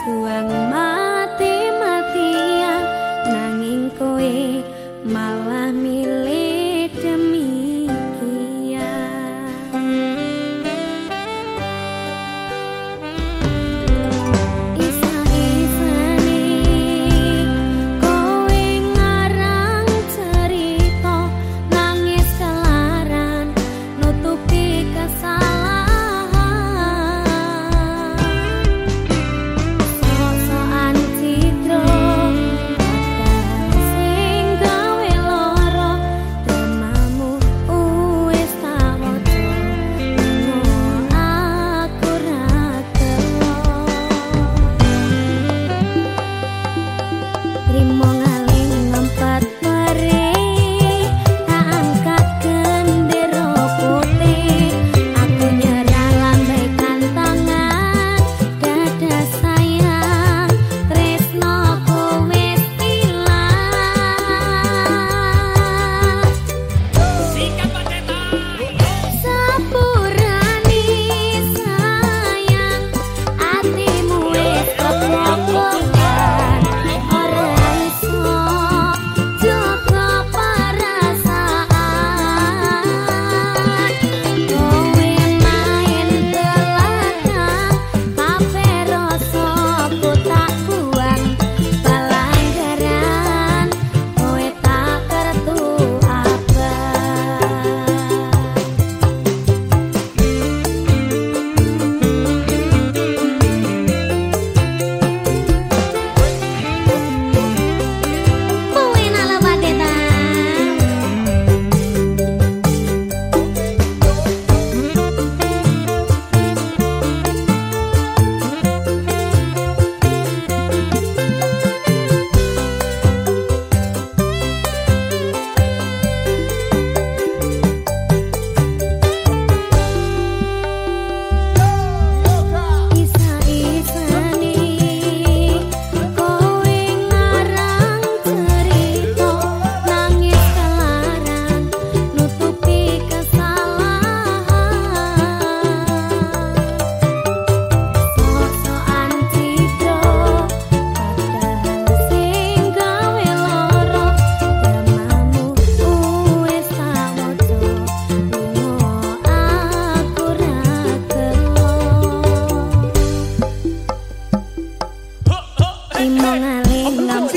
berjuang mati-matian nanging kowe malah milih demikian. Isa-isane kowe ngarang cerita nangis kelaran nutupi kesalahan sosokan citro padahal sing gawe loro dramamu wis tak waca aku ra telo trimo ngaling ngempet pare tak angkat gendera putih aku nyerah lambaikan tangan dada sayang tresnoku wis ilang sepurane sayang atimu wis kepokokan ora iso jaga perasaan kowe main telatang kabeh rasaku tak buang pelanggaran kowe tak kertu abang. Kowe nala padetan Isa-isane kowe ngarang cerita nangis kelaran nutupi kesalahan sosokan citro padahal sing gawe loro dramamu wis tak waca aku ra telo trimo ngaling